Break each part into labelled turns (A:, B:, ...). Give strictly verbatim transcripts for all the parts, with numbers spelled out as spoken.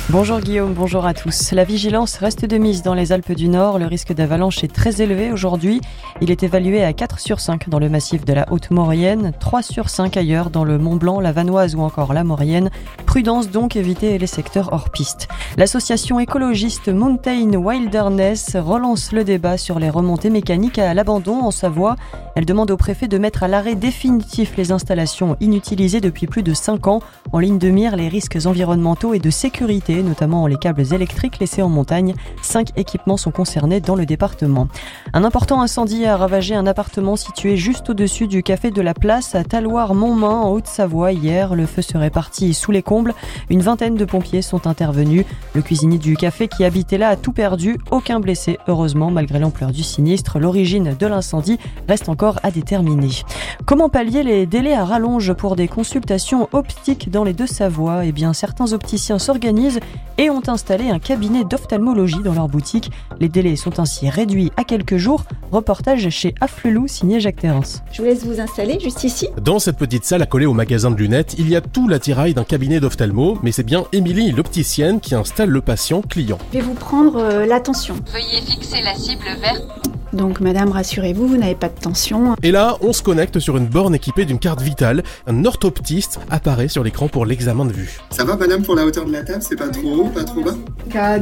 A: Bonjour Guillaume, bonjour à tous. La vigilance reste de mise dans les Alpes du Nord. Le risque d'avalanche est très élevé aujourd'hui. Il est évalué à quatre sur cinq dans le massif de la Haute-Maurienne, trois sur cinq ailleurs dans le Mont-Blanc, la Vanoise ou encore la Maurienne. Prudence donc, évitez les secteurs hors piste. L'association écologiste Mountain Wilderness relance le débat sur les remontées mécaniques à l'abandon en Savoie. Elle demande au préfet de mettre à l'arrêt définitif les installations inutilisées depuis plus de cinq ans. En ligne de mire, les risques environnementaux et de sécurité, notamment les câbles électriques laissés en montagne. Cinq équipements sont concernés dans le département. Un important incendie a ravagé un appartement situé juste au-dessus du café de la Place à Talloires-Montmain en Haute-Savoie hier. Le feu serait parti sous les combles. Une vingtaine de pompiers sont intervenus. Le cuisinier du café qui habitait là a tout perdu. Aucun blessé, heureusement, malgré l'ampleur du sinistre. L'origine de l'incendie reste encore à déterminer. Comment pallier les délais à rallonge pour des consultations optiques dans les Deux-Savoies ? Eh bien, certains opticiens s'organisent et ont installé un cabinet d'ophtalmologie dans leur boutique. Les délais sont ainsi réduits à quelques jours. Reportage chez Afflelou, signé Jacques Terrance.
B: Je vous laisse vous installer juste ici.
C: Dans cette petite salle accolée au magasin de lunettes, il y a tout l'attirail d'un cabinet d'ophtalmo, mais c'est bien Émilie, l'opticienne, qui installe le patient client.
B: Je vais vous prendre euh, la tension.
D: Veuillez fixer la cible verte.
B: Donc madame, rassurez-vous, vous n'avez pas de tension.
C: Et là, on se connecte sur une borne équipée d'une carte vitale. Un orthoptiste apparaît sur l'écran pour l'examen de vue.
E: Ça va madame pour la hauteur de la table? C'est pas trop haut, pas trop bas?
F: K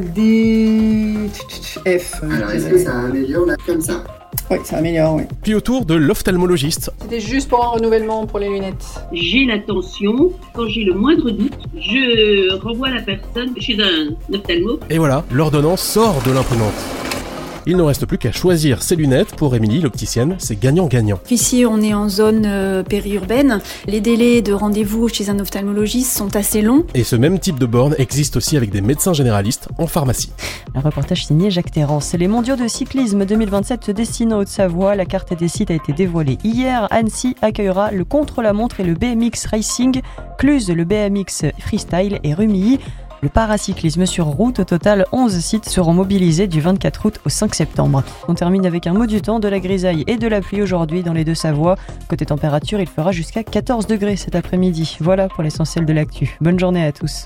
F: D F.
E: Alors est-ce que ça améliore là comme ça?
F: Oui, ça améliore, oui.
C: Puis au tour de l'ophtalmologiste.
F: C'était juste pour un renouvellement pour les lunettes.
G: J'ai la tension. Quand j'ai le moindre doute, je renvoie la personne chez un ophtalmo.
C: Et voilà, l'ordonnance sort de l'imprimante. Il ne reste plus qu'à choisir ses lunettes. Pour Émilie, l'opticienne, c'est gagnant-gagnant.
B: Ici, on est en zone euh, périurbaine. Les délais de rendez-vous chez un ophtalmologiste sont assez longs.
C: Et ce même type de borne existe aussi avec des médecins généralistes en pharmacie.
A: Un reportage signé Jacques Terrance. Les mondiaux de cyclisme deux mille vingt-sept se dessinent en Haute-Savoie. La carte des sites a été dévoilée hier. Annecy accueillera le contre-la-montre et le B M X Racing. Cluse, le B M X Freestyle et Rumilly. Le paracyclisme sur route. Au total, onze sites seront mobilisés du vingt-quatre août au cinq septembre. On termine avec un mot du temps, de la grisaille et de la pluie aujourd'hui dans les Deux-Savoies. Côté température, il fera jusqu'à quatorze degrés cet après-midi. Voilà pour l'essentiel de l'actu. Bonne journée à tous.